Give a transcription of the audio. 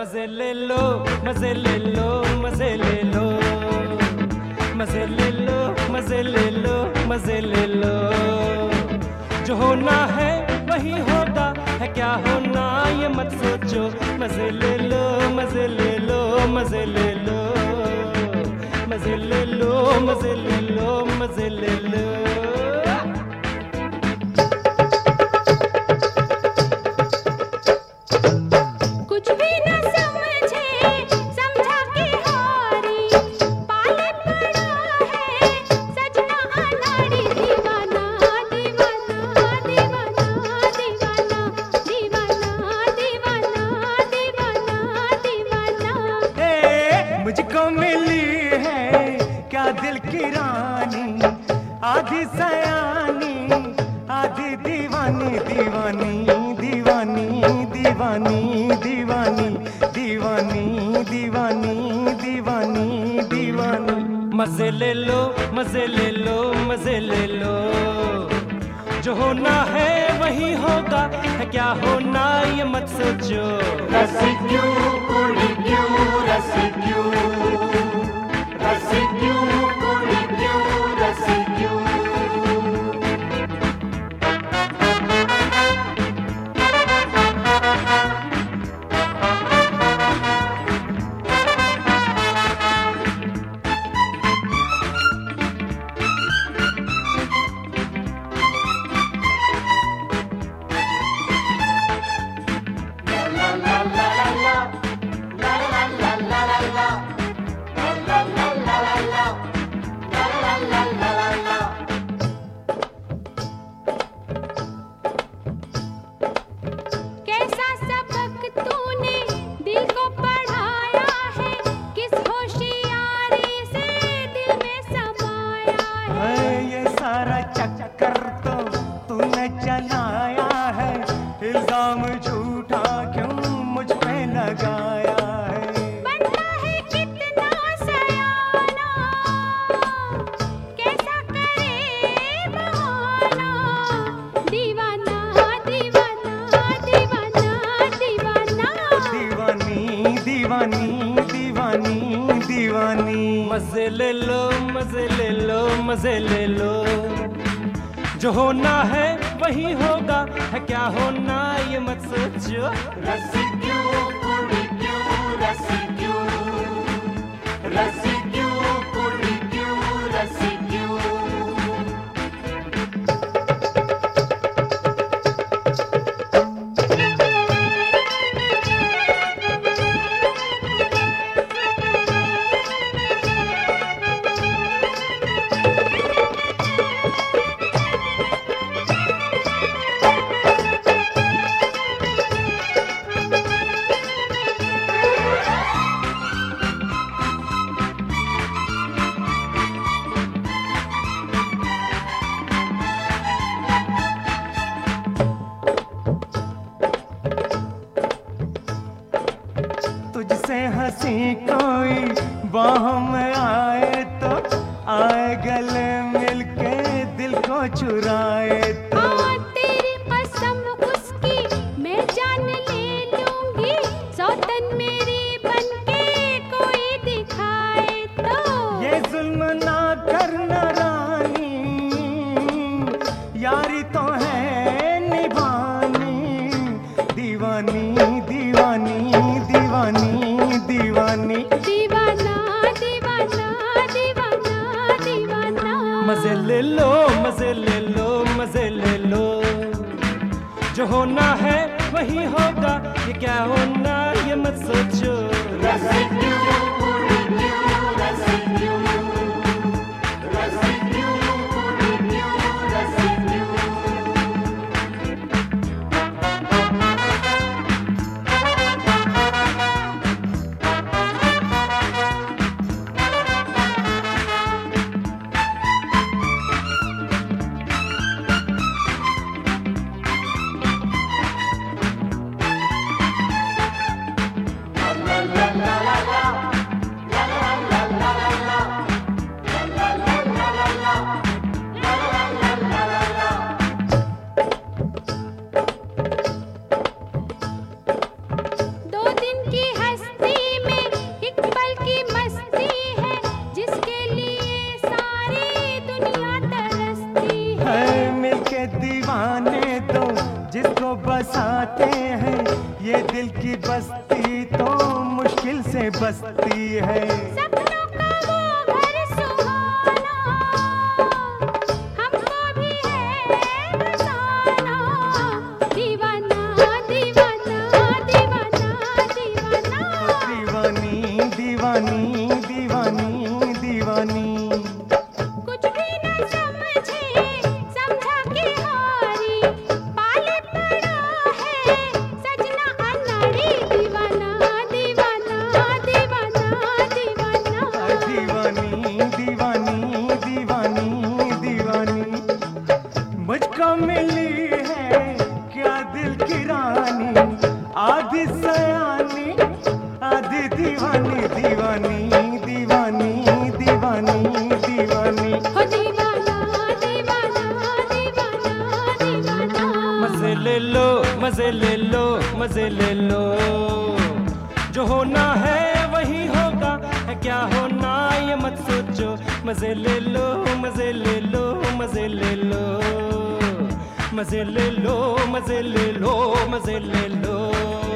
मजे ले लो, मजे ले लो, मजे ले लो, मजे ले लो, मजे ले लो, मजे ले लो। जो होना है वही होगा, है क्या होना ये मत सोचो। मजे ले लो, मजे ले लो, मजे ले लो, मजे ले लो, मजे ले लो, मजे ले लो। मुझको मिली है क्या दिल की रानी, आधी सयानी आधी दीवानी, दीवानी दीवानी दीवानी दीवानी दीवानी दीवानी दीवानी दीवानी। मजे ले लो, मजे ले लो, मजे ले लो। जो होना है वही होगा, है क्या होना ये मत सोचो। रसी क्यों कुड़ी क्यों, रसी क्यों, रसी क्यों कुड़ी क्यों, रसी क्यों। चक्कर तो तूने चलाया है, इल्जाम झूठा क्यों मुझ पे लगाया है। बनता है कितना सयाना, कैसा करे बहाना। दीवाना दीवाना दीवाना दीवाना, दीवानी दीवानी दीवानी दीवानी। मजे ले लो, मजे ले लो, मजे ले लो। जो होना है वही होगा, है क्या होना ये मत सोचो। रसी क्यों कुड़ी क्यों, रसी क्यों, रसी क्यों कुड़ी क्यों, रसी क्यों। तुझसे हंसी कोई बाह में आए तो आए, गले मिलके दिल को चुराए तो। तेरी कसम उसकी मैं जान ले लूंगी, सौतन मेरी बनके कोई दिखाए तो। ये जुल्म ना करना रानी, यारी तो है निभानी। दीवानी दीवानी दीवानी दीवानी, दीवाना दीवाना दीवाना दीवाना। मजे ले लो, मजे ले लो, मजे ले लो। जो होना है वही होगा, ये क्या होना ये मत सोचो। रसी क्यों कुड़ी क्यों, रसी क्यों, रसी क्यों कुड़ी क्यों, रसी क्यों। La la la la la. दिल की बस्ती तो मुश्किल से बसती है। सपनों का वो घर सुहाना हमको भी है बसाना। दीवाना दीवाना दीवाना दीवाना, दीवानी दीवानी दीवानी दीवानी। कुछ भी न समझे समझा के हारी, पाले पड़ा है सजना अनाड़ी। दीवाना दीवाना दीवाना दीवाना, दीवानी दीवानी दीवानी दीवानी। मुझको मिली है क्या दिल की रानी, आधी सयानी आधी दीवानी। दीवानी दीवानी दीवानी दीवानी। हो दीवाना दीवाना दीवाना दीवाना। मजे ले लो मजे ले लो मजे ले लो, जो होना है वही होगा, है क्या होना ये मत सोचो। मजे ले लो मजे ले लो मजे ले लो, मजे ले लो मजे ले लो मजे ले लो।